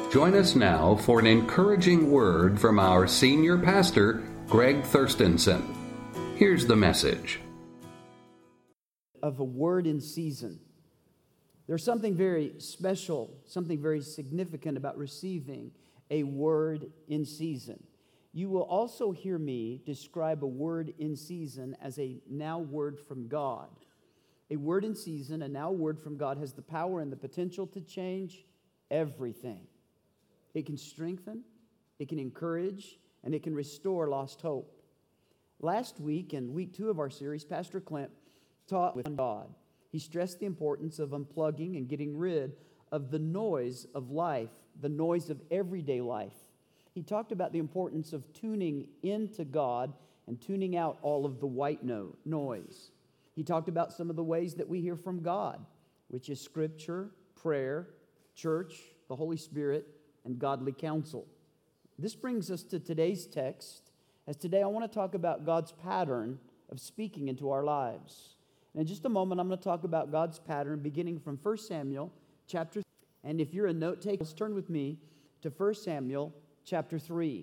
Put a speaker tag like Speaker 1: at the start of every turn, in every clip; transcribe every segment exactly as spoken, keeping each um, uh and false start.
Speaker 1: Join us now for an encouraging word from our senior pastor, Greg Thurstenson. Here's the message.
Speaker 2: Of a word in season. There's something very special, something very significant about receiving a word in season. You will also hear me describe a word in season as a now word from God. A word in season, a now word from God, has the power and the potential to change everything. It can strengthen, it can encourage, and it can restore lost hope. Last week, in week two of our series, Pastor Clint taught with God. He stressed the importance of unplugging and getting rid of the noise of life, the noise of everyday life. He talked about the importance of tuning into God and tuning out all of the white no- noise. He talked about some of the ways that we hear from God, which is Scripture, prayer, church, the Holy Spirit, and godly counsel. This brings us to today's text, as today I want to talk about God's pattern of speaking into our lives. And in just a moment, I'm going to talk about God's pattern beginning from First Samuel chapter three. And if you're a note taker, turn with me to First Samuel chapter three.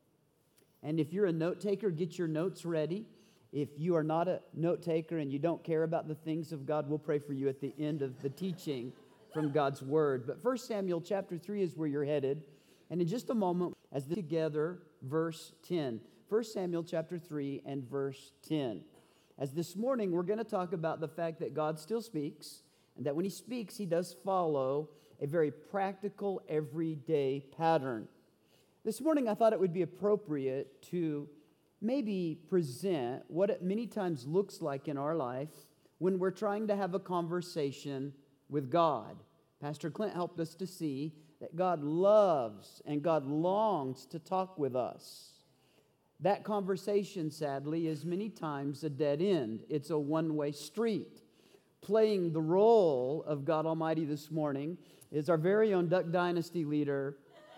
Speaker 2: And if you're a note taker, get your notes ready. If you are not a note taker and you don't care about the things of God, we'll pray for you at the end of the teaching from God's Word. But First Samuel chapter three is where you're headed. And in just a moment, as this together, verse ten. First Samuel chapter three and verse ten. As this morning, we're going to talk about the fact that God still speaks, and that when He speaks, He does follow a very practical, everyday pattern. This morning, I thought it would be appropriate to maybe present what it many times looks like in our life when we're trying to have a conversation with God. Pastor Clint helped us to see that God loves and God longs to talk with us. That conversation, sadly, is many times a dead end. It's a one-way street. Playing the role of God Almighty this morning is our very own Duck Dynasty leader,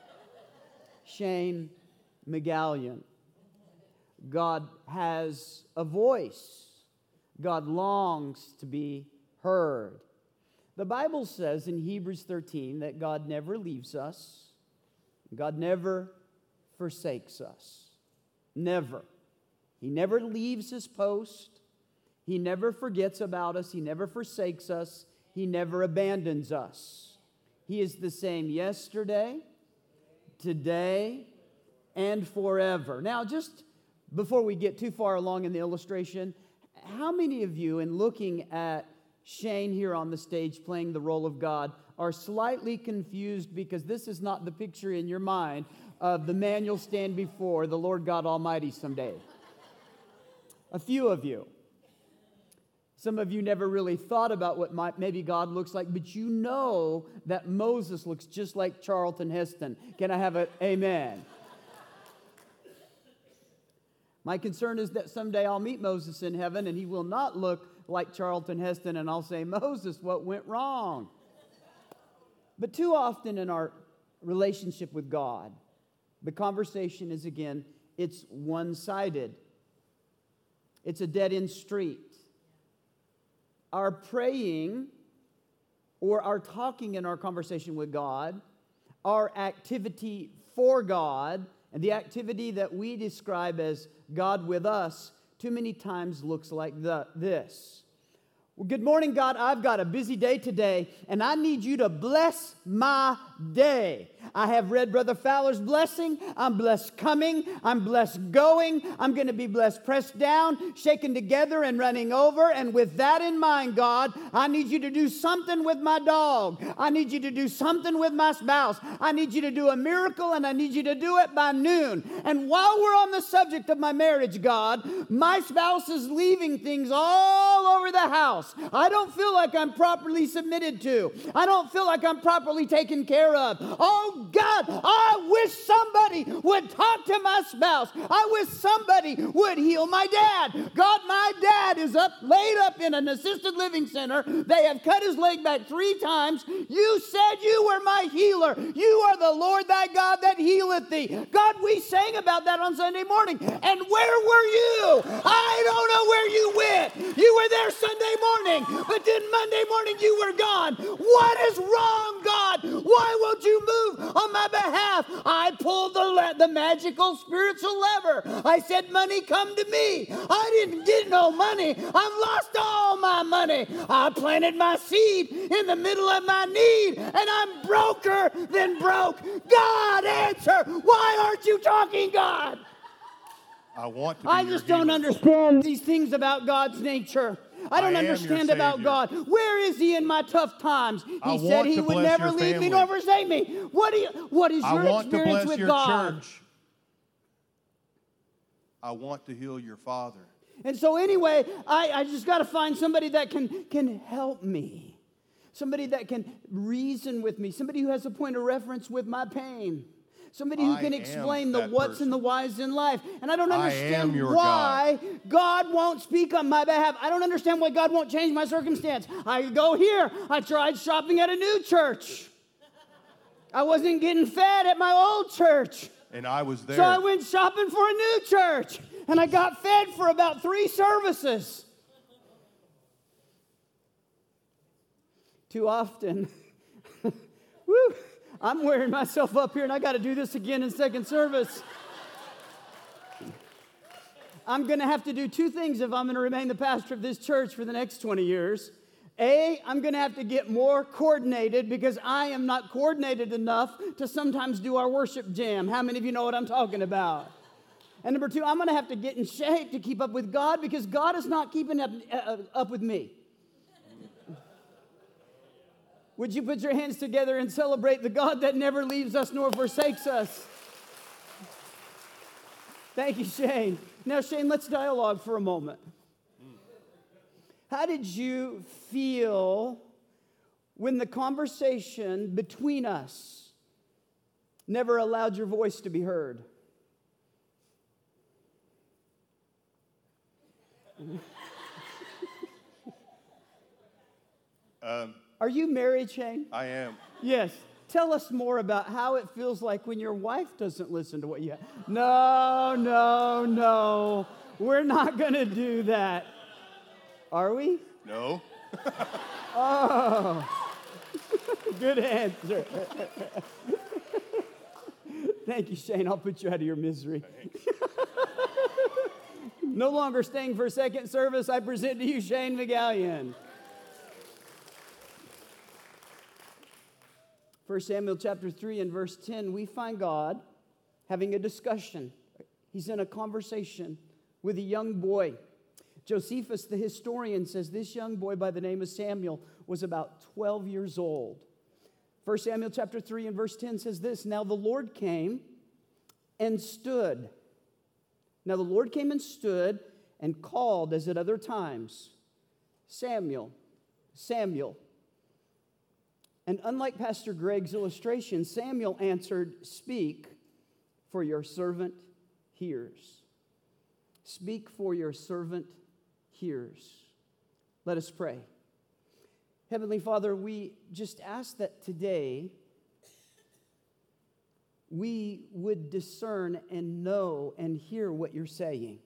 Speaker 2: Shane McGallion. God has a voice. God longs to be heard. The Bible says in Hebrews thirteen that God never leaves us. God never forsakes us. Never. He never leaves His post. He never forgets about us. He never forsakes us. He never abandons us. He is the same yesterday, today, and forever. Now, just before we get too far along in the illustration, how many of you, in looking at Shane here on the stage playing the role of God, are slightly confused because this is not the picture in your mind of the man you'll stand before, the Lord God Almighty someday? A few of you. Some of you never really thought about what might, maybe God looks like, but you know that Moses looks just like Charlton Heston. Can I have an amen? My concern is that someday I'll meet Moses in heaven and he will not look like Charlton Heston, and I'll say, Moses, what went wrong? But too often in our relationship with God, the conversation is, again, it's one-sided. It's a dead-end street. Our praying or our talking in our conversation with God, our activity for God, and the activity that we describe as God with us, too many times looks like the, this. Well, good morning, God. I've got a busy day today, and I need you to bless my day. I have read Brother Fowler's blessing. I'm blessed coming. I'm blessed going. I'm going to be blessed pressed down, shaken together, and running over. And with that in mind, God, I need you to do something with my dog. I need you to do something with my spouse. I need you to do a miracle, and I need you to do it by noon. And while we're on the subject of my marriage, God, my spouse is leaving things all over the house. I don't feel like I'm properly submitted to. I don't feel like I'm properly taken care of. Oh, God, I wish somebody would talk to my spouse. I wish somebody would heal my dad. God, my dad is up, laid up in an assisted living center. They have cut his leg back three times. You said you were my healer. You are the Lord thy God that healeth thee. God, we sang about that on Sunday morning. And where were you? I don't know where you went. You were there Sunday morning, but then Monday morning you were gone. What is wrong, God, Why won't you move on my behalf? I pulled the, le- the magical spiritual lever. I said, money, come to me. I didn't get no money. I've lost all my money. I planted my seed in the middle of my need, and I'm broker than broke. God, answer. Why aren't you talking, God?
Speaker 3: I want to be
Speaker 2: I
Speaker 3: your
Speaker 2: just don't
Speaker 3: healer.
Speaker 2: understand these things about God's nature. I don't
Speaker 3: I am your
Speaker 2: understand about
Speaker 3: Savior.
Speaker 2: God. Where is he in my tough times? He
Speaker 3: I
Speaker 2: said
Speaker 3: want
Speaker 2: he
Speaker 3: to
Speaker 2: would
Speaker 3: bless
Speaker 2: never
Speaker 3: your
Speaker 2: leave me
Speaker 3: family.
Speaker 2: nor forsake me. What do you, what is
Speaker 3: I
Speaker 2: your
Speaker 3: want to
Speaker 2: experience
Speaker 3: bless
Speaker 2: with
Speaker 3: your
Speaker 2: God?
Speaker 3: church. I want to heal your father.
Speaker 2: And so anyway, I, I just got to find somebody that can, can help me. Somebody that can reason with me. Somebody who has a point of reference with my pain. Somebody who
Speaker 3: I
Speaker 2: can
Speaker 3: am
Speaker 2: explain the
Speaker 3: that
Speaker 2: what's
Speaker 3: person.
Speaker 2: and the whys in life. And I don't
Speaker 3: I
Speaker 2: understand
Speaker 3: am your
Speaker 2: why God. God won't speak on my behalf. I don't understand why God won't change my circumstance. I go here. I tried shopping at a new church. I wasn't getting fed at my old church.
Speaker 3: And I was there.
Speaker 2: So I went shopping for a new church. And I got fed for about three services. Too often. Woo! I'm wearing myself up here, and I got to do this again in second service. I'm going to have to do two things if I'm going to remain the pastor of this church for the next twenty years. A, I'm going to have to get more coordinated because I am not coordinated enough to sometimes do our worship jam. How many of you know what I'm talking about? And number two, I'm going to have to get in shape to keep up with God because God is not keeping up, uh, up with me. Would you put your hands together and celebrate the God that never leaves us nor forsakes us? Thank you, Shane. Now, Shane, let's dialogue for a moment. How did you feel when the conversation between us never allowed your voice to be heard?
Speaker 3: Um,
Speaker 2: Are you married, Shane?
Speaker 3: I am.
Speaker 2: Yes. Tell us more about how it feels like when your wife doesn't listen to what you have. No, no, no. We're not going to do that. Are we?
Speaker 3: No.
Speaker 2: Oh. Good answer. Thank you, Shane. I'll put you out of your misery. No longer staying for second service, I present to you Shane McGallion. First Samuel chapter three and verse ten, we find God having a discussion. He's in a conversation with a young boy. Josephus, the historian, says this young boy by the name of Samuel was about twelve years old. First Samuel chapter three and verse ten says this, now the Lord came and stood. Now the Lord came and stood and called as at other times, Samuel, Samuel. And unlike Pastor Greg's illustration, Samuel answered, speak, for your servant hears. Speak, for your servant hears. Let us pray. Heavenly Father, we just ask that today we would discern and know and hear what you're saying.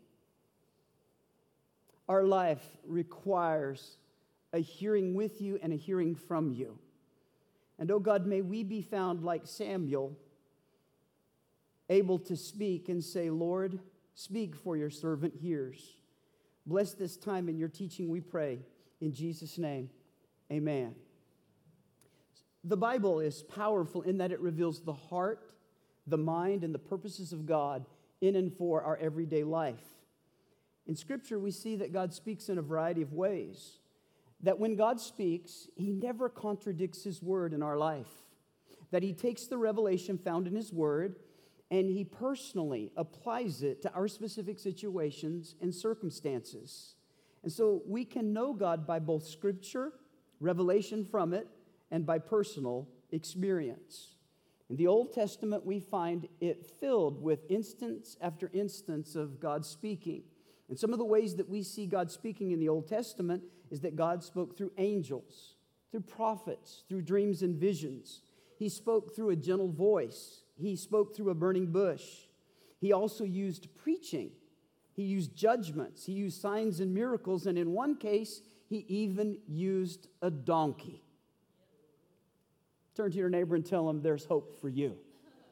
Speaker 2: Our life requires a hearing with you and a hearing from you. And, oh God, may we be found like Samuel, able to speak and say, Lord, speak, for your servant hears. Bless this time in your teaching, we pray. In Jesus' name, amen. The Bible is powerful in that it reveals the heart, the mind, and the purposes of God in and for our everyday life. In Scripture, we see that God speaks in a variety of ways. That when God speaks, he never contradicts his word in our life. That he takes the revelation found in his word and he personally applies it to our specific situations and circumstances. And so we can know God by both Scripture, revelation from it, and by personal experience. In the Old Testament, we find it filled with instance after instance of God speaking. And some of the ways that we see God speaking in the Old Testament is that God spoke through angels, through prophets, through dreams and visions. He spoke through a gentle voice. He spoke through a burning bush. He also used preaching. He used judgments. He used signs and miracles. And in one case, he even used a donkey Turn to your neighbor and tell him there's hope for you.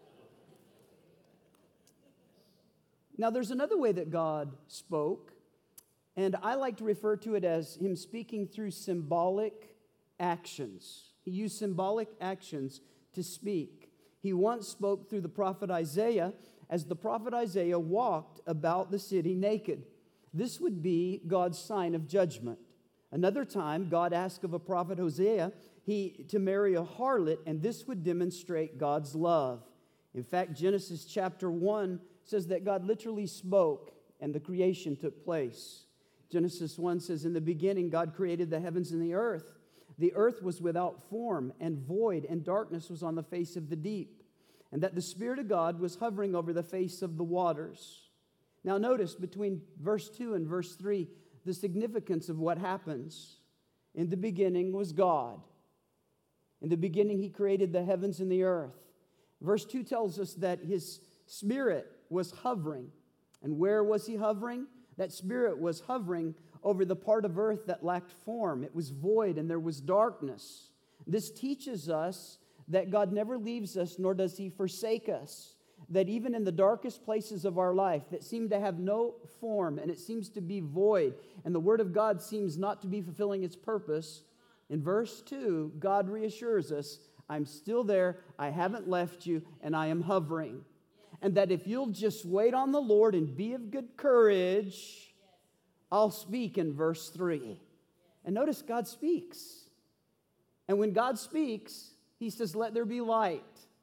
Speaker 2: Now, there's another way that God spoke, and I like to refer to it as him speaking through symbolic actions. He used symbolic actions to speak. He once spoke through the prophet Isaiah as the prophet Isaiah walked about the city naked. This would be God's sign of judgment. Another time, God asked of a prophet Hosea he, to marry a harlot, and this would demonstrate God's love. In fact, Genesis chapter one says that God literally spoke, and the creation took place. Genesis one says, in the beginning, God created the heavens and the earth. The earth was without form and void, and darkness was on the face of the deep, and that the Spirit of God was hovering over the face of the waters. Now notice between verse two and verse three, the significance of what happens. In the beginning was God. In the beginning, he created the heavens and the earth. Verse two tells us that his Spirit was hovering. And where was he hovering? That Spirit was hovering over the part of earth that lacked form. It was void and there was darkness. This teaches us that God never leaves us, nor does he forsake us. That even in the darkest places of our life that seem to have no form and it seems to be void, and the Word of God seems not to be fulfilling its purpose, in verse two, God reassures us, I'm still there, I haven't left you, and I am hovering. And that if you'll just wait on the Lord and be of good courage, I'll speak in verse three. And notice God speaks. And when God speaks, he says, let there be light.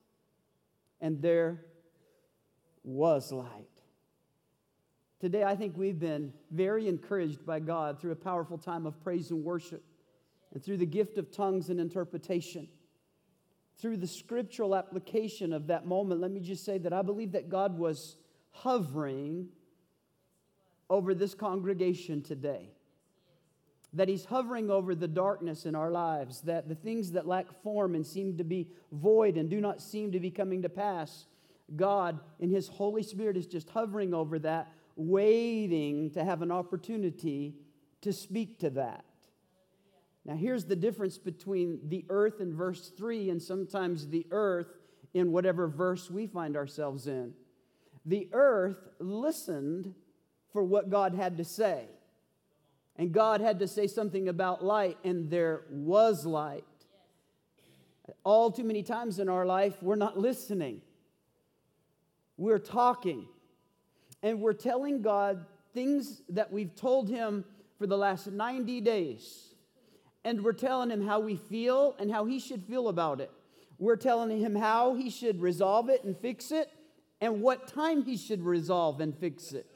Speaker 2: And there was light. Today, I think we've been very encouraged by God through a powerful time of praise and worship, and through the gift of tongues and interpretation. Through the scriptural application of that moment, let me just say that I believe that God was hovering over this congregation today. That he's hovering over the darkness in our lives, that the things that lack form and seem to be void and do not seem to be coming to pass, God in his Holy Spirit is just hovering over that, waiting to have an opportunity to speak to that. Now, here's the difference between the earth in verse three and sometimes the earth in whatever verse we find ourselves in. The earth listened for what God had to say. And God had to say something about light, and there was light. All too many times in our life, we're not listening. We're talking. And we're telling God things that we've told him for the last ninety days. And we're telling him how we feel and how he should feel about it. We're telling him how he should resolve it and fix it, and what time he should resolve and fix it.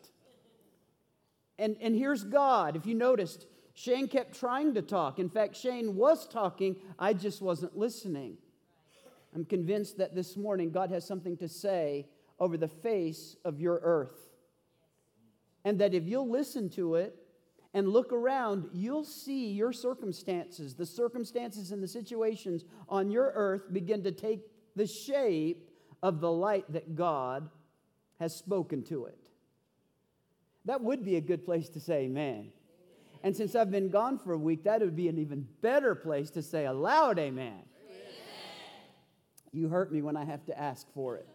Speaker 2: And, and here's God. If you noticed, Shane kept trying to talk. In fact, Shane was talking. I just wasn't listening. I'm convinced that this morning God has something to say over the face of your earth. And that if you'll listen to it and look around, you'll see your circumstances, the circumstances and the situations on your earth begin to take the shape of the light that God has spoken to it. That would be a good place to say amen. And since I've been gone for a week, that would be an even better place to say a loud amen. Amen. You hurt me when I have to ask for it.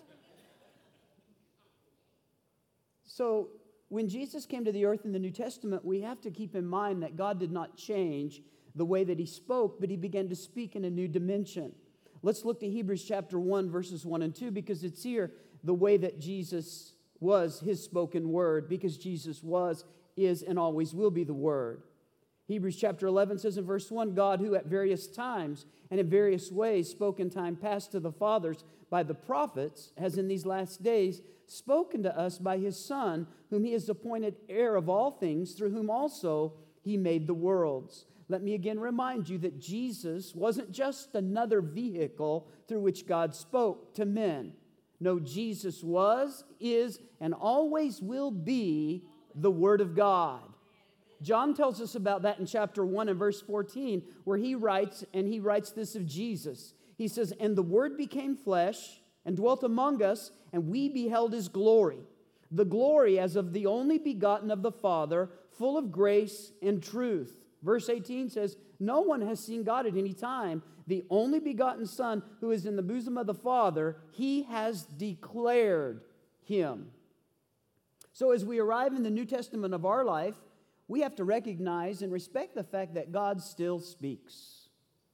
Speaker 2: So, when Jesus came to the earth in the New Testament, we have to keep in mind that God did not change the way that he spoke, but he began to speak in a new dimension. Let's look to Hebrews chapter one, verses one and two, because it's here the way that Jesus was his spoken word, because Jesus was, is, and always will be the Word. Hebrews chapter eleven says in verse one, God, who at various times and in various ways spoke in time past to the fathers by the prophets, has in these last days spoken to us by his Son, whom he has appointed heir of all things, through whom also he made the worlds. Let me again remind you that Jesus wasn't just another vehicle through which God spoke to men. No, Jesus was, is, and always will be the Word of God. John tells us about that in chapter one and verse fourteen, where he writes, and he writes this of Jesus. He says, and the Word became flesh and dwelt among us, and we beheld his glory. The glory as of the only begotten of the Father, full of grace and truth. Verse eighteen says, no one has seen God at any time. The only begotten Son who is in the bosom of the Father, He has declared Him. So as we arrive in the New Testament of our life, we have to recognize and respect the fact that God still speaks.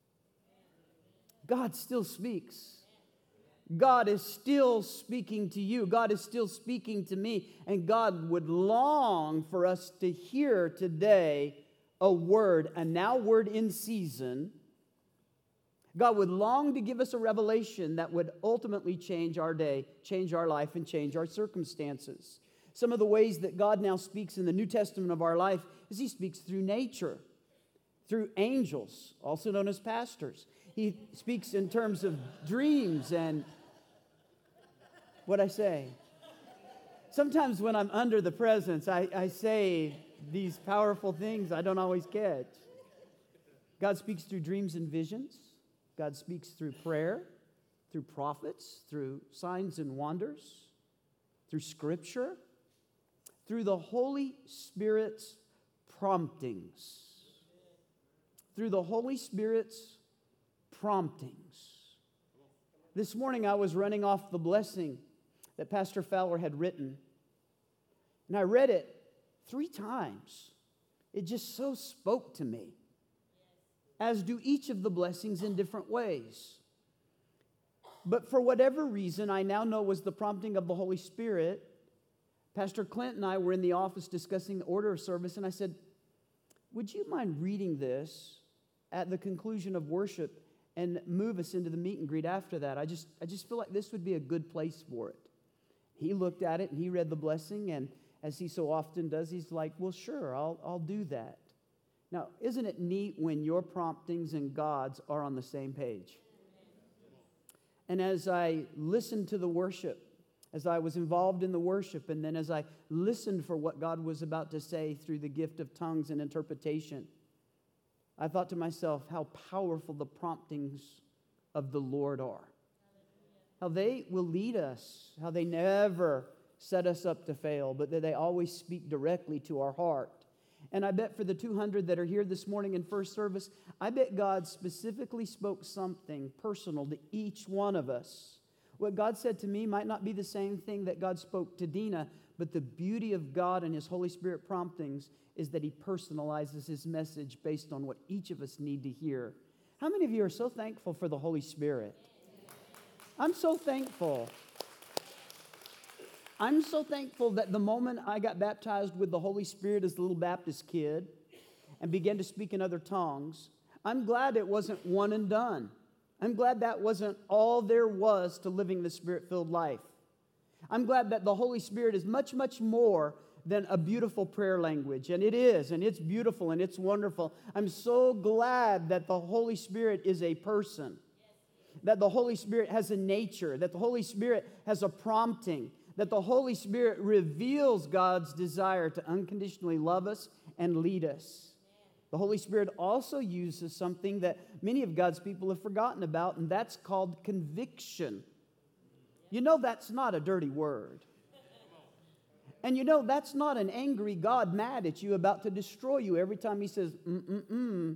Speaker 2: God still speaks. God is still speaking to you. God is still speaking to me. And God would long for us to hear today a word, a now word in season. God would long to give us a revelation that would ultimately change our day, change our life, and change our circumstances. Some of the ways that God now speaks in the New Testament of our life is He speaks through nature, through angels, also known as pastors. He speaks in terms of dreams and what'd I say? Sometimes when I'm under the presence, I, I say these powerful things I don't always catch. God speaks through dreams and visions. God speaks through prayer, through prophets, through signs and wonders, through Scripture, through the Holy Spirit's promptings. Through the Holy Spirit's promptings. This morning I was running off the blessing that Pastor Fowler had written, and I read it three times. It just so spoke to me, as do each of the blessings in different ways. But for whatever reason, I now know was the prompting of the Holy Spirit. Pastor Clint and I were in the office discussing the order of service, and I said, would you mind reading this at the conclusion of worship and move us into the meet and greet after that? I just, I just feel like this would be a good place for it. He looked at it and he read the blessing, and as he so often does, he's like, well, sure, I'll, I'll do that. Now, isn't it neat when your promptings and God's are on the same page? And as I listened to the worship, as I was involved in the worship, and then as I listened for what God was about to say through the gift of tongues and interpretation, I thought to myself how powerful the promptings of the Lord are. How they will lead us, how they never set us up to fail, but that they always speak directly to our heart. And I bet for the two hundred that are here this morning in first service, I bet God specifically spoke something personal to each one of us. What God said to me might not be the same thing that God spoke to Dina, but the beauty of God and His Holy Spirit promptings is that He personalizes His message based on what each of us need to hear. How many of you are so thankful for the Holy Spirit? I'm so thankful. I'm so thankful that the moment I got baptized with the Holy Spirit as a little Baptist kid and began to speak in other tongues, I'm glad it wasn't one and done. I'm glad that wasn't all there was to living the Spirit-filled life. I'm glad that the Holy Spirit is much, much more than a beautiful prayer language. And it is, and it's beautiful, and it's wonderful. I'm so glad that the Holy Spirit is a person, that the Holy Spirit has a nature, that the Holy Spirit has a prompting, that the Holy Spirit reveals God's desire to unconditionally love us and lead us. The Holy Spirit also uses something that many of God's people have forgotten about, and that's called conviction. You know that's not a dirty word. And you know that's not an angry God mad at you about to destroy you every time He says, mm-mm-mm.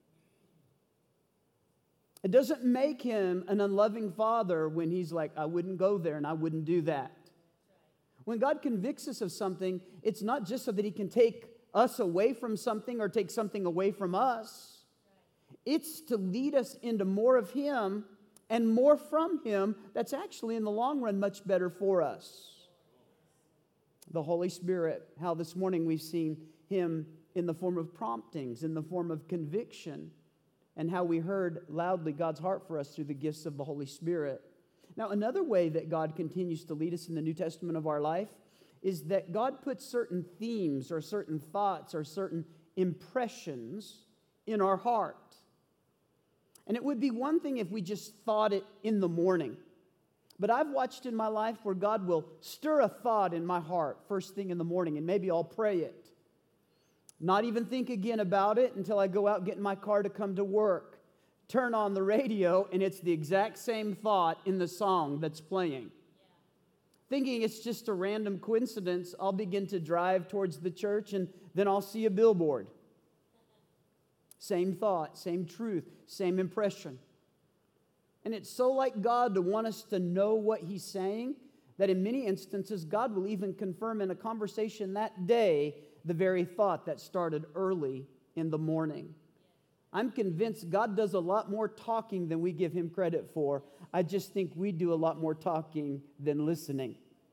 Speaker 2: It doesn't make Him an unloving father when He's like, I wouldn't go there and I wouldn't do that. When God convicts us of something, it's not just so that He can take us away from something or take something away from us. It's to lead us into more of Him and more from Him that's actually in the long run much better for us. The Holy Spirit, how this morning we've seen Him in the form of promptings, in the form of conviction, and how we heard loudly God's heart for us through the gifts of the Holy Spirit. Now, another way that God continues to lead us in the New Testament of our life is that God puts certain themes or certain thoughts or certain impressions in our heart. And it would be one thing if we just thought it in the morning. But I've watched in my life where God will stir a thought in my heart first thing in the morning, and maybe I'll pray it. Not even think again about it until I go out, get in my car to come to work. Turn on the radio, and it's the exact same thought in the song that's playing. Yeah. Thinking it's just a random coincidence, I'll begin to drive towards the church, and then I'll see a billboard. Same thought, same truth, same impression. And it's so like God to want us to know what He's saying that in many instances God will even confirm in a conversation that day the very thought that started early in the morning. I'm convinced God does a lot more talking than we give Him credit for. I just think we do a lot more talking than listening.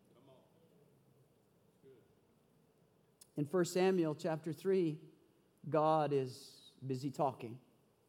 Speaker 2: In First Samuel chapter three, God is busy talking.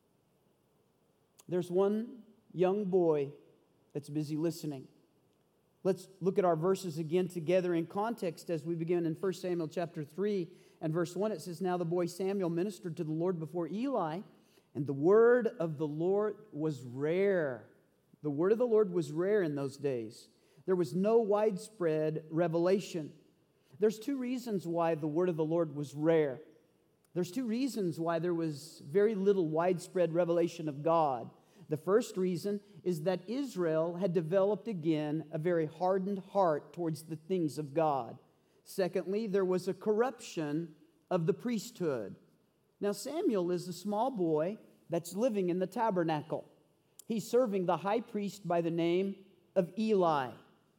Speaker 2: There's one young boy that's busy listening. Let's look at our verses again together in context as we begin in First Samuel chapter three and verse one. It says, "Now the boy Samuel ministered to the Lord before Eli, and the word of the Lord was rare." The word of the Lord was rare in those days. There was no widespread revelation. There's two reasons why the word of the Lord was rare. There's two reasons why there was very little widespread revelation of God. The first reason is that Israel had developed again a very hardened heart towards the things of God. Secondly, there was a corruption of the priesthood. Now, Samuel is a small boy that's living in the tabernacle. He's serving the high priest by the name of Eli.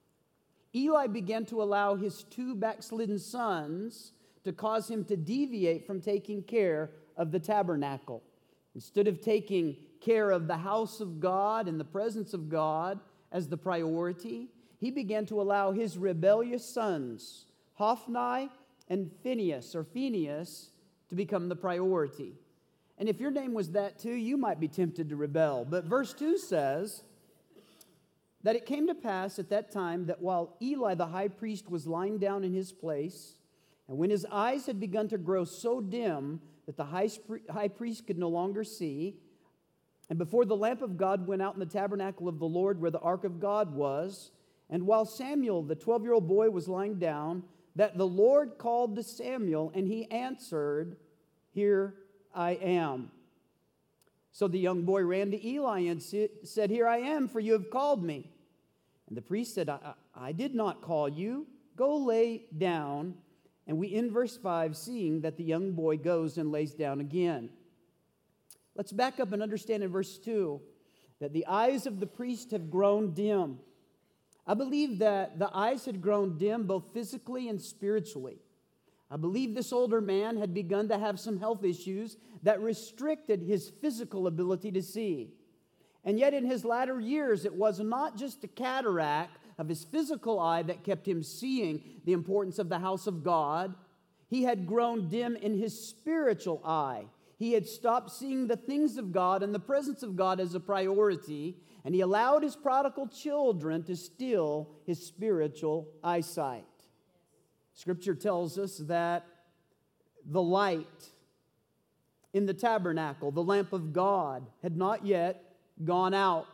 Speaker 2: Eli began to allow his two backslidden sons to cause him to deviate from taking care of the tabernacle. Instead of taking care of the house of God and the presence of God as the priority, he began to allow his rebellious sons, Hophni and Phinehas, or Phinehas, to become the priority. And if your name was that too, you might be tempted to rebel. But verse two says that it came to pass at that time that while Eli the high priest was lying down in his place, and when his eyes had begun to grow so dim that the high, high priest could no longer see, and before the lamp of God went out in the tabernacle of the Lord where the ark of God was, and while Samuel, the twelve-year-old boy, was lying down, that the Lord called to Samuel, and he answered, "Here I am." So the young boy ran to Eli and said, "Here I am, for you have called me." And the priest said, I, I did not call you. Go lay down. And we, in verse five, seeing that the young boy goes and lays down again. Let's back up and understand in verse two that the eyes of the priest have grown dim. I believe that the eyes had grown dim both physically and spiritually. I believe this older man had begun to have some health issues that restricted his physical ability to see. And yet in his latter years, it was not just a cataract of his physical eye that kept him seeing the importance of the house of God. He had grown dim in his spiritual eye. He had stopped seeing the things of God and the presence of God as a priority, and he allowed his prodigal children to steal his spiritual eyesight. Scripture tells us that the light in the tabernacle, the lamp of God, had not yet gone out.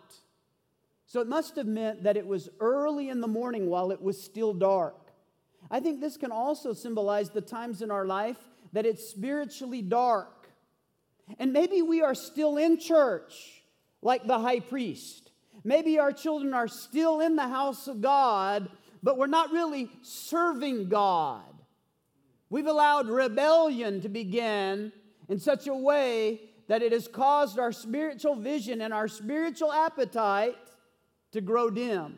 Speaker 2: So it must have meant that it was early in the morning while it was still dark. I think this can also symbolize the times in our life that it's spiritually dark. And maybe we are still in church like the high priest. Maybe our children are still in the house of God, but we're not really serving God. We've allowed rebellion to begin in such a way that it has caused our spiritual vision and our spiritual appetite to grow dim.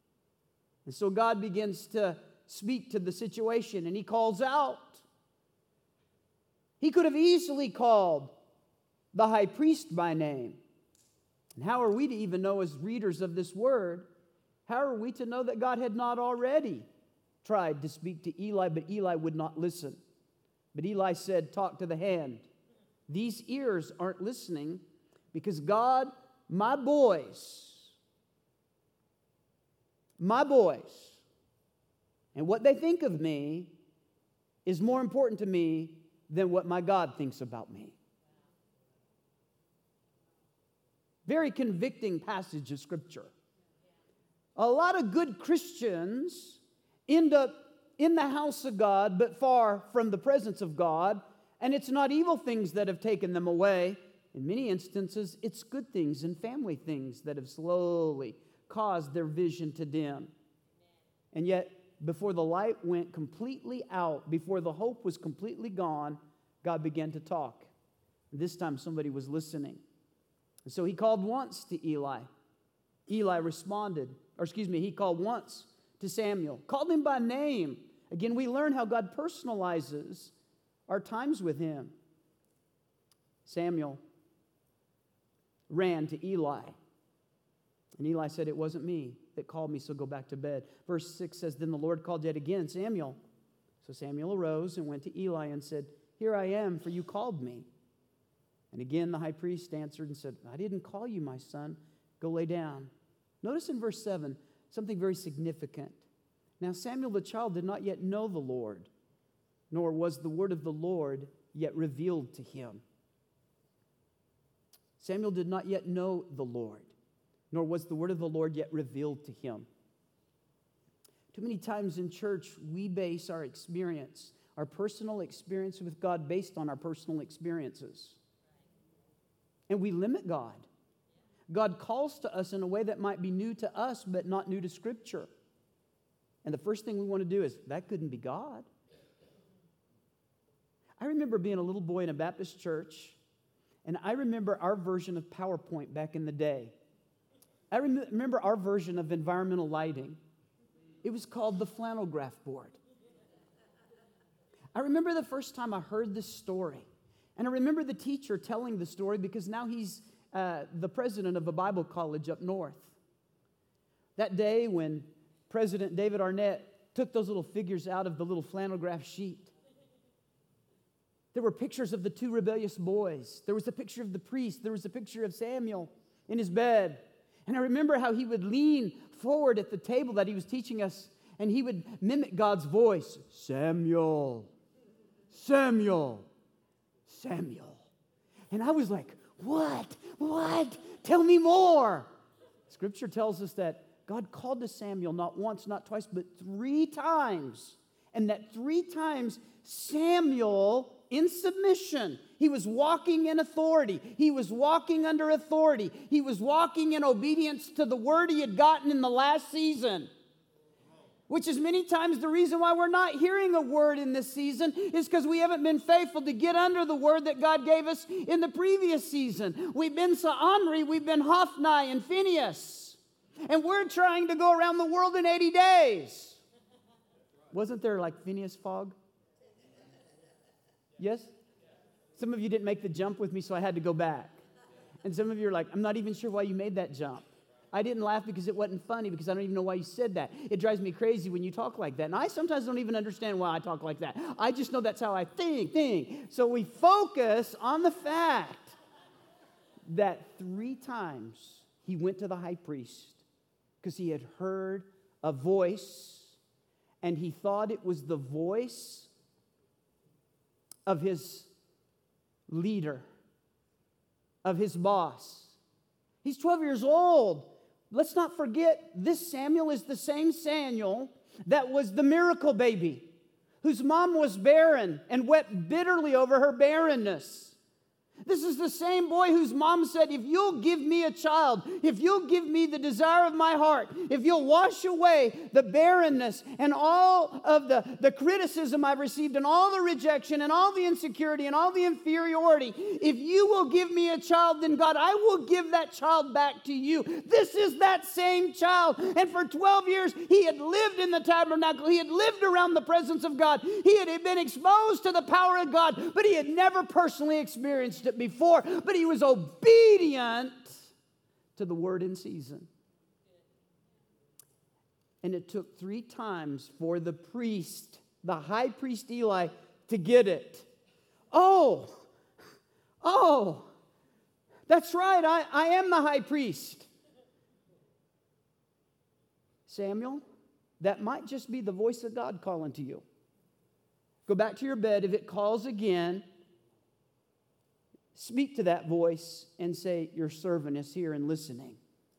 Speaker 2: And so God begins to speak to the situation, and He calls out. He could have easily called the high priest by name. And how are we to even know, as readers of this word, how are we to know that God had not already tried to speak to Eli, but Eli would not listen? But Eli said, "Talk to the hand." These ears aren't listening because God, my boys, my boys, and what they think of me is more important to me than what my God thinks about me. Very convicting passage of Scripture. A lot of good Christians end up in the house of God, but far from the presence of God. And it's not evil things that have taken them away. In many instances, it's good things and family things that have slowly caused their vision to dim. And yet, before the light went completely out, before the hope was completely gone, God began to talk. This time somebody was listening. And so he called once to Eli. Eli responded, or excuse me, he called once to Samuel, called him by name. Again, we learn how God personalizes our times with him. Samuel ran to Eli. And Eli said, it wasn't me that called me, so go back to bed. Verse six says, then the Lord called yet again, Samuel. So Samuel arose and went to Eli and said, here I am, for you called me. And again the high priest answered and said, I didn't call you, my son. Go lay down. Notice in verse seven something very significant. Now Samuel the child did not yet know the Lord, nor was the word of the Lord yet revealed to him. Samuel did not yet know the Lord, nor was the word of the Lord yet revealed to him. Too many times in church, we base our experience, our personal experience with God, based on our personal experiences. And we limit God. God calls to us in a way that might be new to us, but not new to Scripture. And the first thing we want to do is, that couldn't be God. I remember being a little boy in a Baptist church, and I remember our version of PowerPoint back in the day. I rem- remember our version of environmental lighting. It was called the flannel graph board. I remember the first time I heard this story. And I remember the teacher telling the story because now he's uh, the president of a Bible college up north. That day when President David Arnett took those little figures out of the little flannel graph sheet, there were pictures of the two rebellious boys. There was a picture of the priest. There was a picture of Samuel in his bed. And I remember how he would lean forward at the table that he was teaching us, and he would mimic God's voice. Samuel, Samuel, Samuel. And I was like, what? What? Tell me more. Scripture tells us that God called to Samuel not once, not twice, but three times. And that three times Samuel, in submission, he was walking in authority. He was walking under authority. He was walking in obedience to the word he had gotten in the last season. Which is many times the reason why we're not hearing a word in this season is because we haven't been faithful to get under the word that God gave us in the previous season. We've been Omri, we've been Hophni and Phinehas. And we're trying to go around the world in eighty days. Wasn't there like Phineas Fogg? Yes? Some of you didn't make the jump with me, so I had to go back. And some of you are like, I'm not even sure why you made that jump. I didn't laugh because it wasn't funny, because I don't even know why you said that. It drives me crazy when you talk like that. And I sometimes don't even understand why I talk like that. I just know that's how I think, think. So we focus on the fact that three times he went to the high priest because he had heard a voice, and he thought it was the voice of his leader, of his boss. He's twelve years old. Let's not forget, this Samuel is the same Samuel that was the miracle baby, whose mom was barren and wept bitterly over her barrenness. This is the same boy whose mom said, if you'll give me a child, if you'll give me the desire of my heart, if you'll wash away the barrenness and all of the, the criticism I've received and all the rejection and all the insecurity and all the inferiority, if you will give me a child, then God, I will give that child back to you. This is that same child. And for twelve years, he had lived in the tabernacle. He had lived around the presence of God. He had been exposed to the power of God, but he had never personally experienced it before, but he was obedient to the word in season. And it took three times for the priest, the high priest Eli, to get it. Oh, oh, that's right, I, I am the high priest. Samuel, that might just be the voice of God calling to you. Go back to your bed. If it calls again, speak to that voice and say, your servant is here and listening.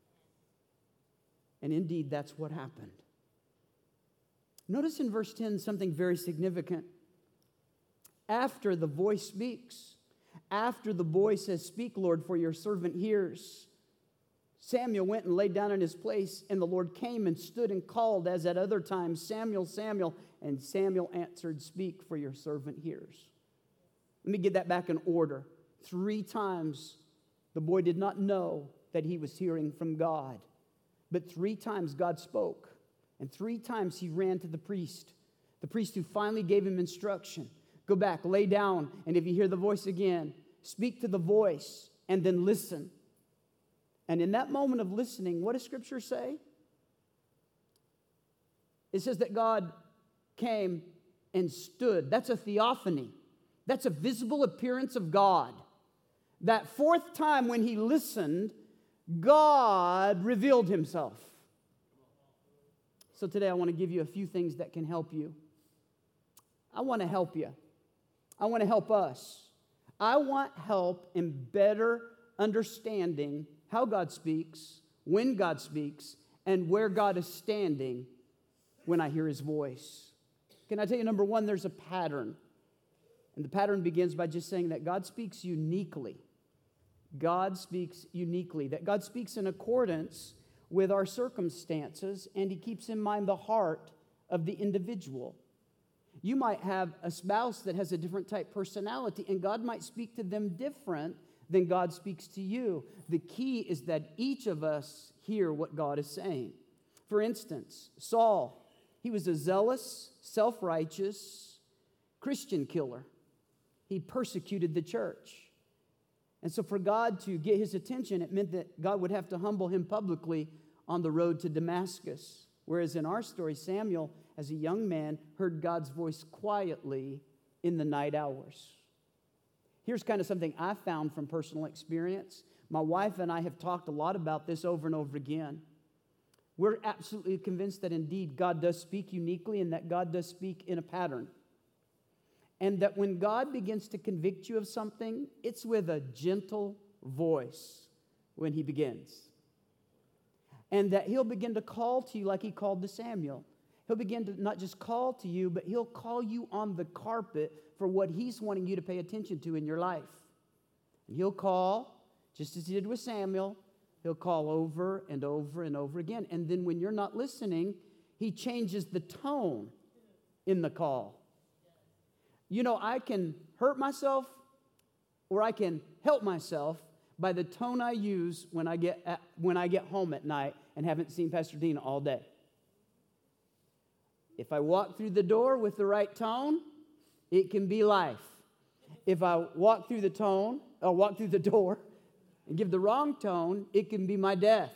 Speaker 2: And indeed, that's what happened. Notice in verse ten something very significant. After the voice speaks, after the voice says, speak, Lord, for your servant hears, Samuel went and laid down in his place, and the Lord came and stood and called, as at other times, Samuel, Samuel, and Samuel answered, speak, for your servant hears. Let me get that back in order. Three times the boy did not know that he was hearing from God. But three times God spoke. And three times he ran to the priest. The priest who finally gave him instruction. Go back, lay down, and if you hear the voice again, speak to the voice and then listen. And in that moment of listening, what does Scripture say? It says that God came and stood. That's a theophany. That's a visible appearance of God. That fourth time when he listened, God revealed himself. So today I want to give you a few things that can help you. I want to help you. I want to help us. I want help in better understanding how God speaks, when God speaks, and where God is standing when I hear His voice. Can I tell you, number one, there's a pattern. And the pattern begins by just saying that God speaks uniquely. God speaks uniquely. That God speaks in accordance with our circumstances, and He keeps in mind the heart of the individual. You might have a spouse that has a different type personality, and God might speak to them different than God speaks to you. The key is that each of us hear what God is saying. For instance, Saul, he was a zealous, self-righteous Christian killer. He persecuted the church. And so for God to get his attention, it meant that God would have to humble him publicly on the road to Damascus. Whereas in our story, Samuel, as a young man, heard God's voice quietly in the night hours. Here's kind of something I found from personal experience. My wife and I have talked a lot about this over and over again. We're absolutely convinced that indeed God does speak uniquely and that God does speak in a pattern. And that when God begins to convict you of something, it's with a gentle voice when He begins. And that He'll begin to call to you like He called to Samuel. He'll begin to not just call to you, but He'll call you on the carpet for what He's wanting you to pay attention to in your life. And He'll call, just as He did with Samuel, He'll call over and over and over again. And then when you're not listening, He changes the tone in the call. You know, I can hurt myself or I can help myself by the tone I use when I get at, when I get home at night and haven't seen Pastor Dean all day. If I walk through the door with the right tone, it can be life. If I walk through the tone, or walk through the door and give the wrong tone, it can be my death.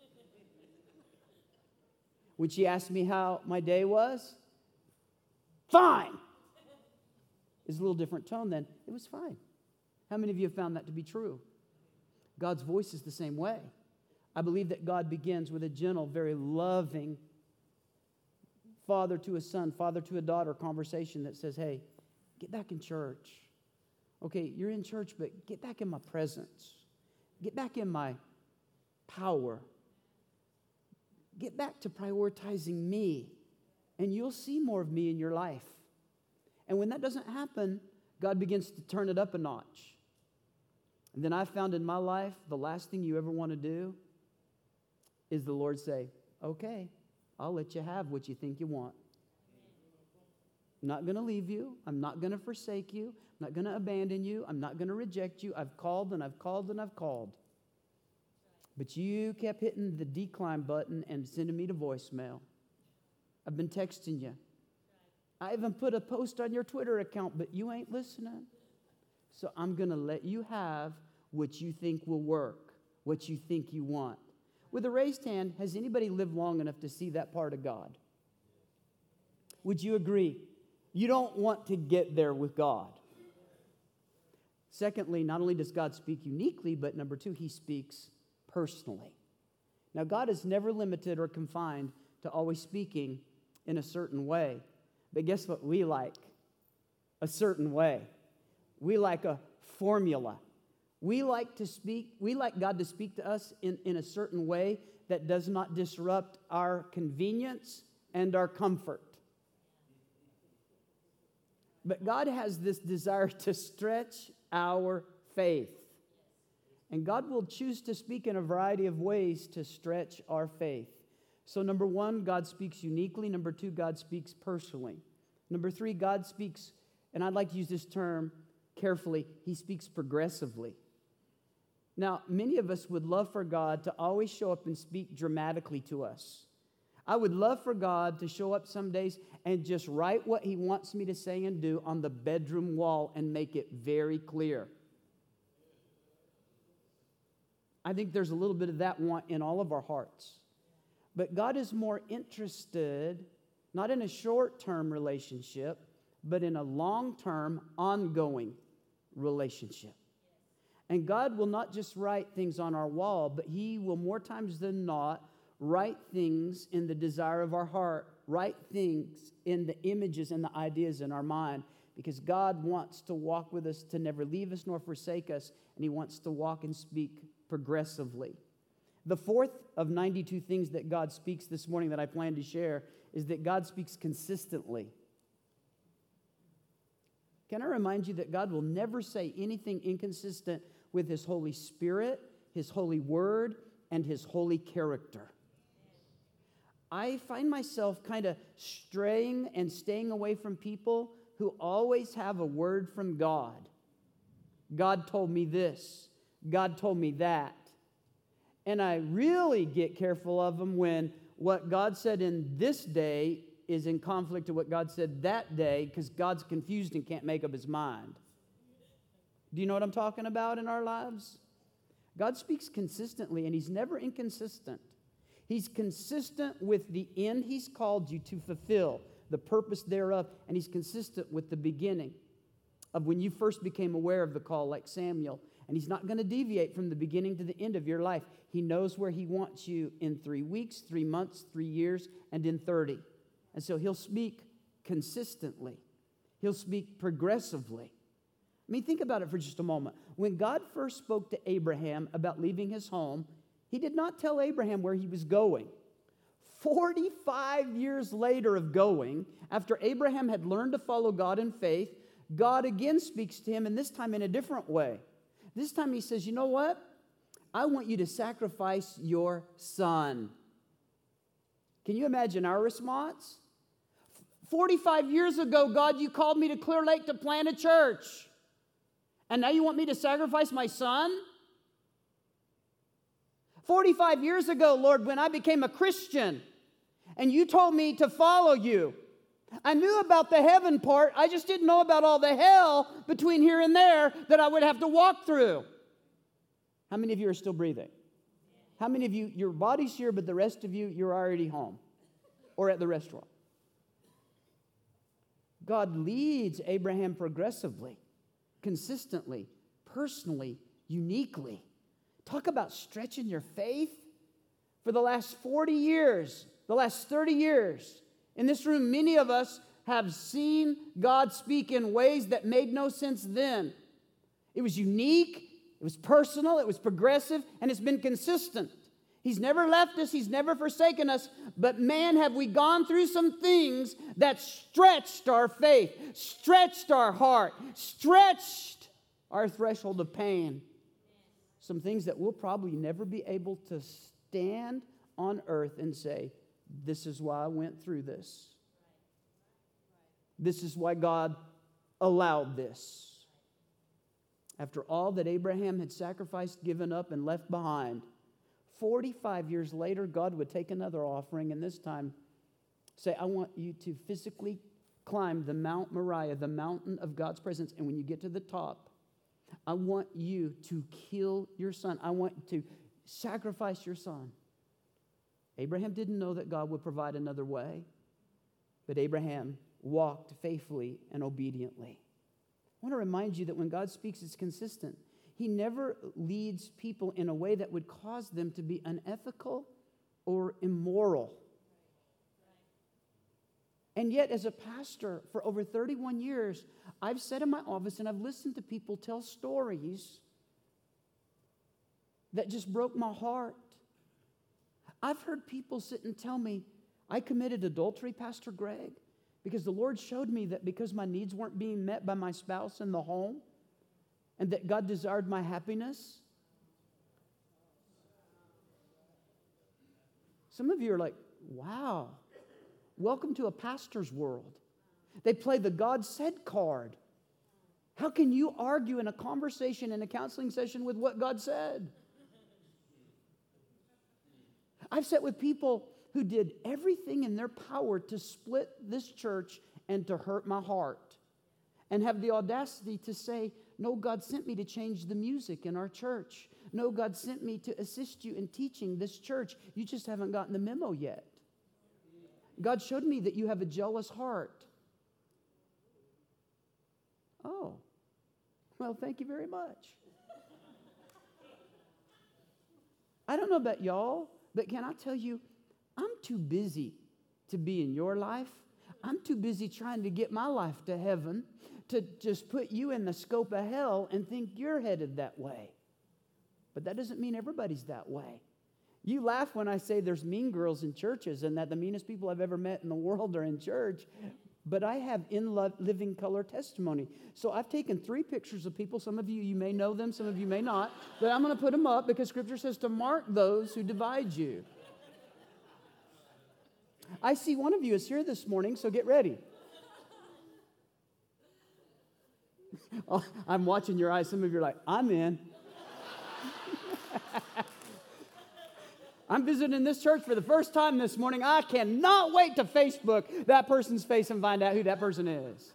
Speaker 2: When she asked me how my day was, fine. Is a little different tone then. It was fine. How many of you have found that to be true? God's voice is the same way. I believe that God begins with a gentle, very loving father to a son, father to a daughter conversation that says, hey, get back in church. Okay, you're in church, but get back in my presence. Get back in my power. Get back to prioritizing me, and you'll see more of me in your life. And when that doesn't happen, God begins to turn it up a notch. And then I found in my life, the last thing you ever want to do is the Lord say, okay, I'll let you have what you think you want. I'm not going to leave you. I'm not going to forsake you. I'm not going to abandon you. I'm not going to reject you. I've called and I've called and I've called. But you kept hitting the decline button and sending me to voicemail. I've been texting you. I even put a post on your Twitter account, but you ain't listening. So I'm going to let you have what you think will work, what you think you want. With a raised hand, has anybody lived long enough to see that part of God? Would you agree? You don't want to get there with God. Secondly, not only does God speak uniquely, but number two, He speaks personally. Now, God is never limited or confined to always speaking in a certain way. But guess what we like? A certain way. We like a formula. We like to speak, we like God to speak to us in, in a certain way that does not disrupt our convenience and our comfort. But God has this desire to stretch our faith. And God will choose to speak in a variety of ways to stretch our faith. So number one, God speaks uniquely. Number two, God speaks personally. Number three, God speaks, and I'd like to use this term, carefully, he speaks progressively. Now, many of us would love for God to always show up and speak dramatically to us. I would love for God to show up some days and just write what he wants me to say and do on the bedroom wall and make it very clear. I think there's a little bit of that want in all of our hearts. But God is more interested, not in a short-term relationship, but in a long-term, ongoing relationship. And God will not just write things on our wall, but he will more times than not write things in the desire of our heart, write things in the images and the ideas in our mind, because God wants to walk with us, to never leave us nor forsake us, and he wants to walk and speak progressively. The fourth of ninety-two things that God speaks this morning that I plan to share is that God speaks consistently. Can I remind you that God will never say anything inconsistent with his Holy Spirit, his holy word, and his holy character? I find myself kind of straying and staying away from people who always have a word from God. God told me this. God told me that. And I really get careful of them when what God said in this day is in conflict to what God said that day, because God's confused and can't make up his mind. Do you know what I'm talking about in our lives? God speaks consistently, and he's never inconsistent. He's consistent with the end he's called you to fulfill, the purpose thereof, and he's consistent with the beginning of when you first became aware of the call, like Samuel. And he's not going to deviate from the beginning to the end of your life. He knows where he wants you in three weeks, three months, three years, and in thirty. And so he'll speak consistently. He'll speak progressively. I mean, think about it for just a moment. When God first spoke to Abraham about leaving his home, he did not tell Abraham where he was going. forty-five years later of going, after Abraham had learned to follow God in faith, God again speaks to him, and this time in a different way. This time he says, you know what? I want you to sacrifice your son. Can you imagine our response? forty-five years ago, God, you called me to Clear Lake to plant a church. And now you want me to sacrifice my son? forty-five years ago, Lord, when I became a Christian, and you told me to follow you, I knew about the heaven part. I just didn't know about all the hell between here and there that I would have to walk through. How many of you are still breathing? How many of you, your body's here, but the rest of you, you're already home or at the restaurant? God leads Abraham progressively, consistently, personally, uniquely. Talk about stretching your faith. For the last forty years, the last thirty years, in this room, many of us have seen God speak in ways that made no sense then. It was unique, it was personal, it was progressive, and it's been consistent. He's never left us, he's never forsaken us, but man, have we gone through some things that stretched our faith, stretched our heart, stretched our threshold of pain. Some things that we'll probably never be able to stand on earth and say, this is why I went through this. This is why God allowed this. After all that Abraham had sacrificed, given up, and left behind, forty-five years later, God would take another offering and this time say, I want you to physically climb the Mount Moriah, the mountain of God's presence. And when you get to the top, I want you to kill your son. I want you to sacrifice your son. Abraham didn't know that God would provide another way, but Abraham walked faithfully and obediently. I want to remind you that when God speaks, it's consistent. He never leads people in a way that would cause them to be unethical or immoral. And yet, as a pastor for over thirty-one years, I've sat in my office and I've listened to people tell stories that just broke my heart. I've heard people sit and tell me, I committed adultery, Pastor Greg, because the Lord showed me that because my needs weren't being met by my spouse in the home, and that God desired my happiness. Some of you are like, wow, welcome to a pastor's world. They play the God said card. How can you argue in a conversation, in a counseling session with what God said? I've sat with people who did everything in their power to split this church and to hurt my heart, and have the audacity to say, no, God sent me to change the music in our church. No, God sent me to assist you in teaching this church. You just haven't gotten the memo yet. God showed me that you have a jealous heart. Oh, well, thank you very much. I don't know about y'all, but can I tell you, I'm too busy to be in your life. I'm too busy trying to get my life to heaven to just put you in the scope of hell and think you're headed that way. But that doesn't mean everybody's that way. You laugh when I say there's mean girls in churches and that the meanest people I've ever met in the world are in church. But I have in living color testimony. So I've taken three pictures of people. Some of you, you may know them. Some of you may not. But I'm going to put them up because Scripture says to mark those who divide you. I see one of you is here this morning, so get ready. Oh, I'm watching your eyes. Some of you are like, I'm in. I'm visiting this church for the first time this morning. I cannot wait to Facebook that person's face and find out who that person is.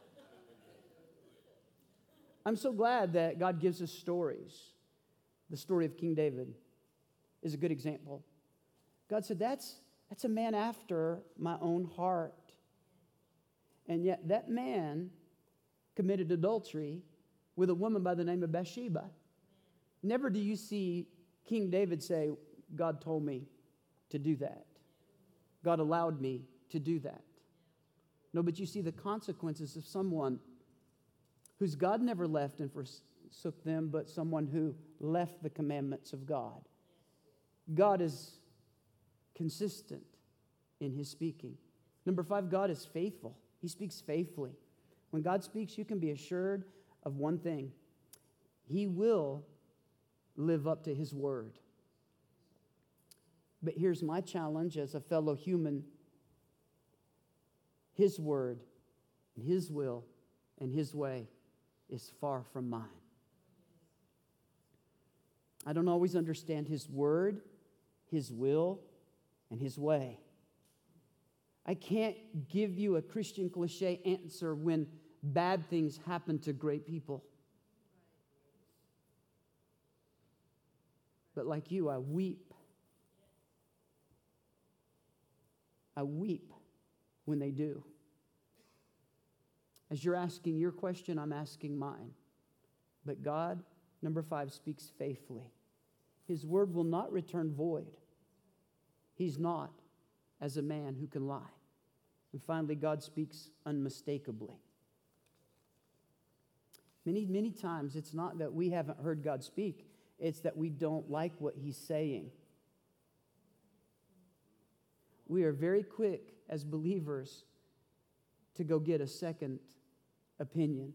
Speaker 2: I'm so glad that God gives us stories. The story of King David is a good example. God said, that's, that's a man after my own heart. And yet that man committed adultery with a woman by the name of Bathsheba. Never do you see King David say, God told me to do that. God allowed me to do that. No, but you see the consequences of someone whose God never left and forsook them, but someone who left the commandments of God. God is consistent in his speaking. Number five, God is faithful. He speaks faithfully. When God speaks, you can be assured of one thing. He will live up to his word. But here's my challenge as a fellow human. His word, and his will, and his way is far from mine. I don't always understand his word, his will, and his way. I can't give you a Christian cliche answer when bad things happen to great people. But like you, I weep. I weep when they do. As you're asking your question, I'm asking mine. But God, number five, speaks faithfully. His word will not return void. He's not as a man who can lie. And finally, God speaks unmistakably. Many, many times, it's not that we haven't heard God speak. It's that we don't like what he's saying. We are very quick as believers to go get a second opinion.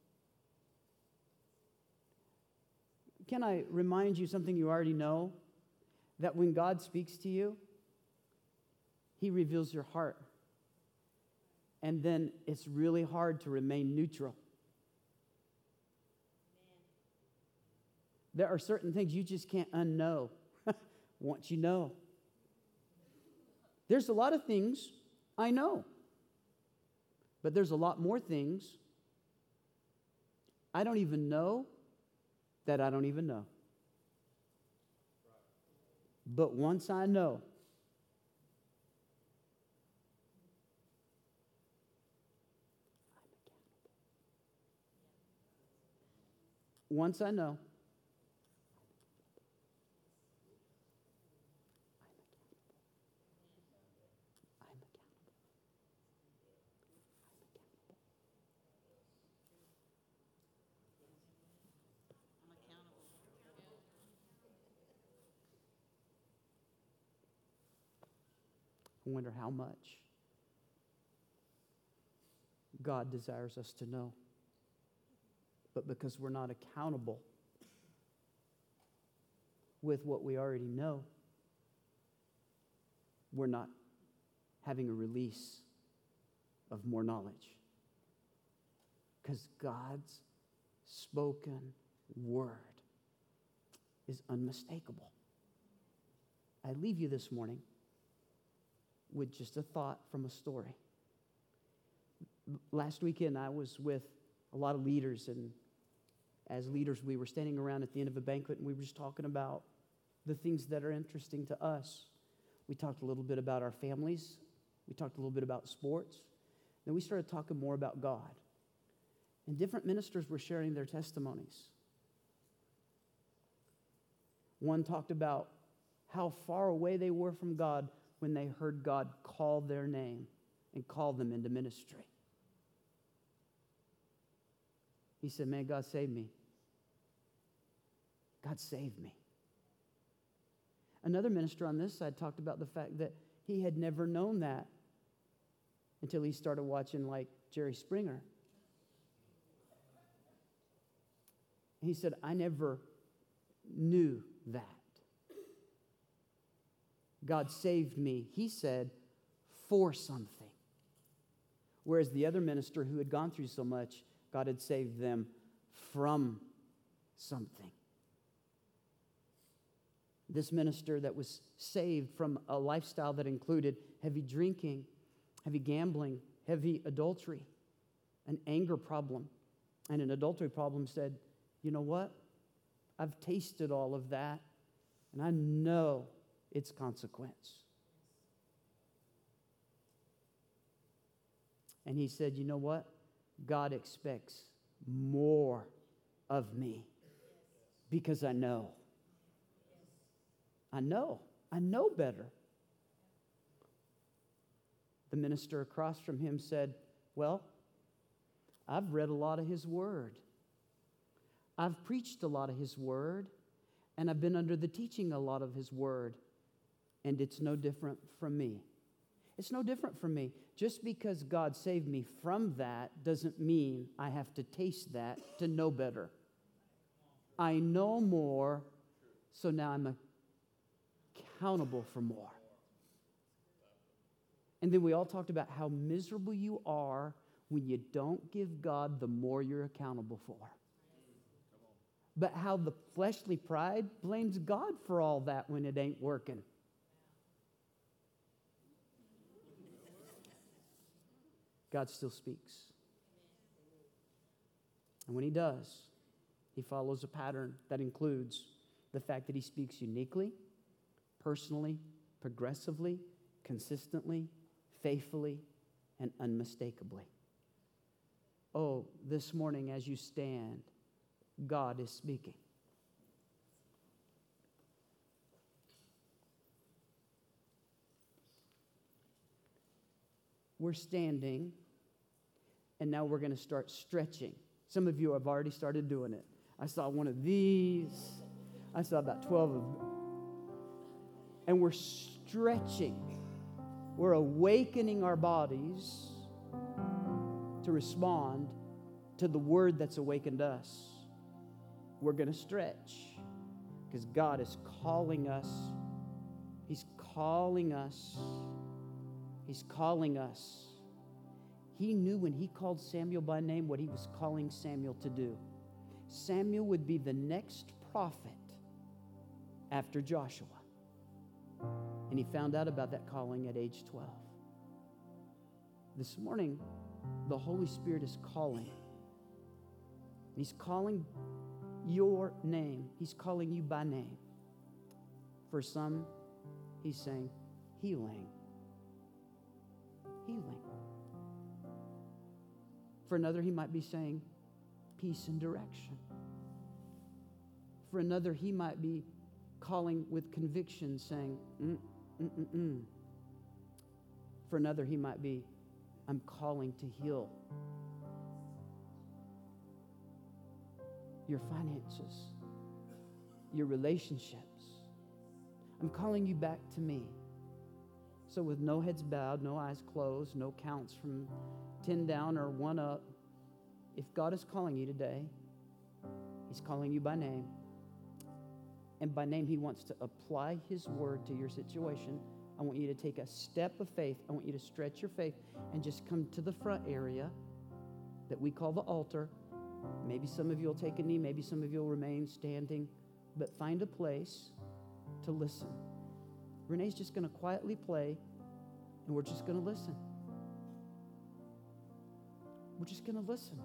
Speaker 2: Can I remind you something you already know? That when God speaks to you, he reveals your heart. And then it's really hard to remain neutral. There are certain things you just can't unknow once you know. There's a lot of things I know. But there's a lot more things I don't even know that I don't even know. But once I know, once I know, I wonder how much God desires us to know. But because we're not accountable with what we already know, we're not having a release of more knowledge. Because God's spoken word is unmistakable. I leave you this morning with just a thought from a story. Last weekend, I was with a lot of leaders, and as leaders, we were standing around at the end of a banquet, and we were just talking about the things that are interesting to us. We talked a little bit about our families. We talked a little bit about sports. Then we started talking more about God. And different ministers were sharing their testimonies. One talked about how far away they were from God when they heard God call their name and call them into ministry. He said, man, God saved me. God saved me. Another minister on this side talked about the fact that he had never known that until he started watching like Jerry Springer. He said, I never knew that. God saved me, he said, for something. Whereas the other minister who had gone through so much, God had saved them from something. This minister that was saved from a lifestyle that included heavy drinking, heavy gambling, heavy adultery, an anger problem, and an adultery problem said, you know what? I've tasted all of that, and I know its consequence. And he said, you know what? God expects more of me because I know. I know. I know better. The minister across from him said, well, I've read a lot of his word. I've preached a lot of his word, and I've been under the teaching a lot of his word, and it's no different from me. It's no different from me. Just because God saved me from that doesn't mean I have to taste that to know better. I know more, so now I'm accountable for more. And then we all talked about how miserable you are when you don't give God the more you're accountable for. But how the fleshly pride blames God for all that when it ain't working. God still speaks. And when he does, he follows a pattern that includes the fact that he speaks uniquely, personally, progressively, consistently, faithfully, and unmistakably. Oh, this morning as you stand, God is speaking. We're standing, and now we're going to start stretching. Some of you have already started doing it. I saw one of these. I saw about twelve of them. And we're stretching. We're awakening our bodies to respond to the word that's awakened us. We're going to stretch because God is calling us. He's calling us. He's calling us. He knew when he called Samuel by name what he was calling Samuel to do. Samuel would be the next prophet after Joshua. And he found out about that calling at age twelve. This morning, the Holy Spirit is calling. He's calling your name. He's calling you by name. For some, he's saying healing. Healing. For another, he might be saying peace and direction. For another, he might be calling with conviction, saying, mm, mm, mm, mm. For another, he might be, I'm calling to heal your finances, your relationships. I'm calling you back to me. So with no heads bowed, no eyes closed, no counts from ten down or one up, if God is calling you today, he's calling you by name. And by name, he wants to apply his word to your situation. I want you to take a step of faith. I want you to stretch your faith and just come to the front area that we call the altar Maybe some of you will take a knee. Maybe some of you will remain standing. But find a place to listen. Renee's just going to quietly play, and we're just going to listen. We're just going to listen.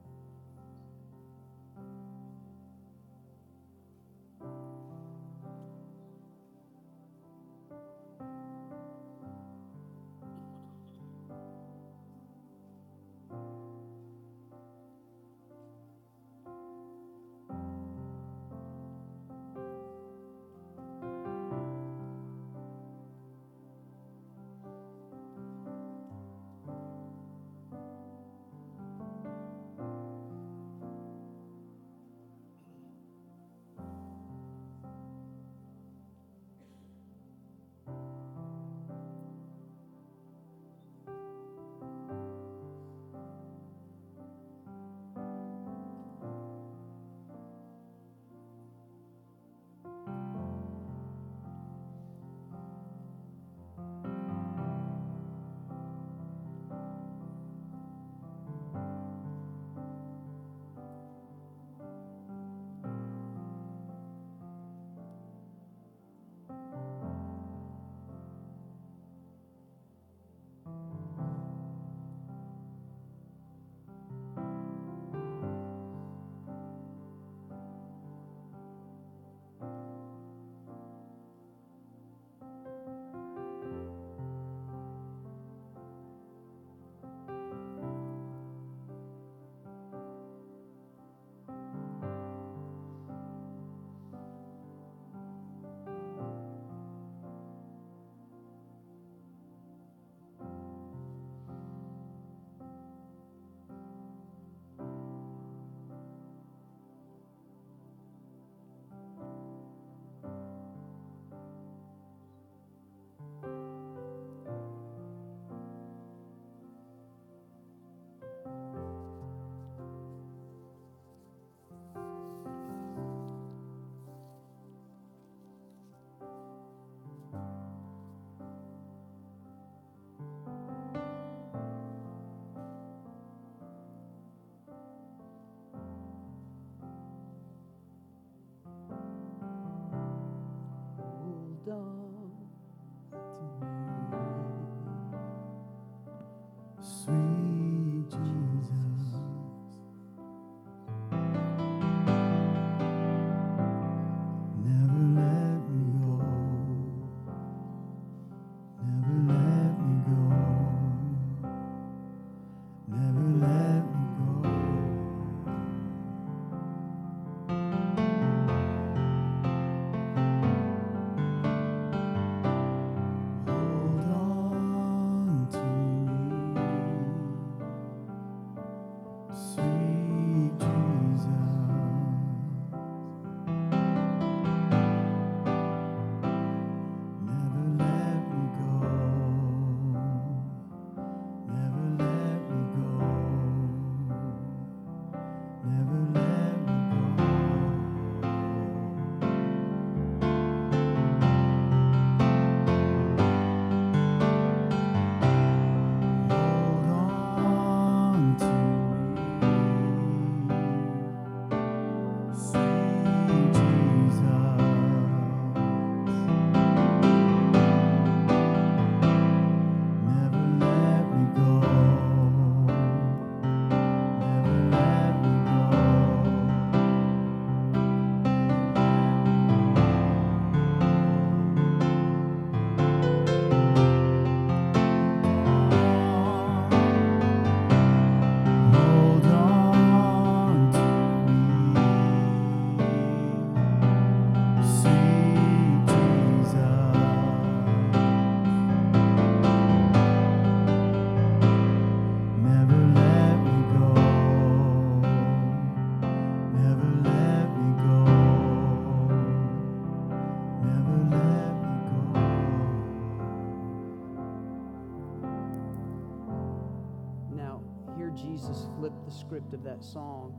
Speaker 2: The script of that song,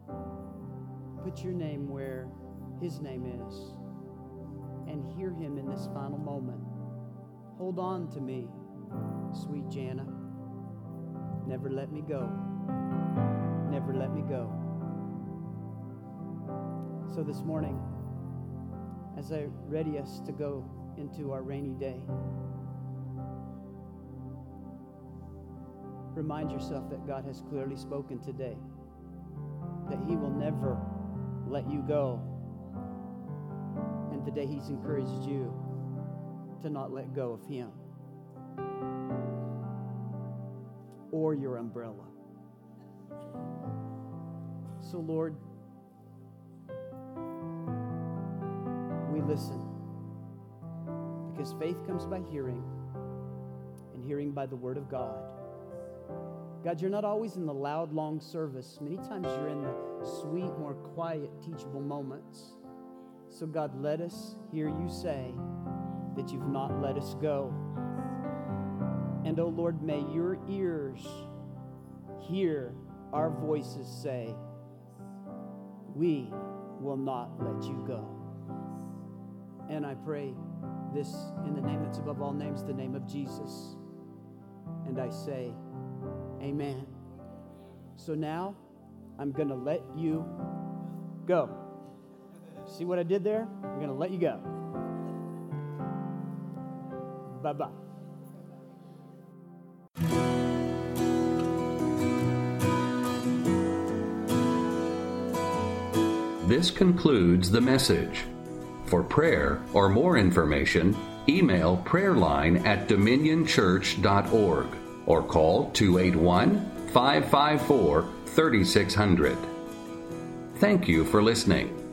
Speaker 2: put your name where his name is and hear him in this final moment. Hold on to me, sweet Jana. Never let me go. Never let me go. So this morning, as I ready us to go into our rainy day, remind yourself that God has clearly spoken today, that He will never let you go. And today He's encouraged you to not let go of Him or your umbrella. So Lord, we listen, because faith comes by hearing, and hearing by the Word of God. God, you're not always in the loud, long service. Many times you're in the sweet, more quiet, teachable moments. So God, let us hear you say that you've not let us go. And oh Lord, may your ears hear our voices say, we will not let you go. And I pray this in the name that's above all names, the name of Jesus. And I say, amen. So now, I'm going to let you go. See what I did there? I'm going to let you go. Bye-bye.
Speaker 1: This concludes the message. For prayer or more information, email prayerline at dominion church dot org or call two eight one, five five four, three six zero zero. Thank you for listening.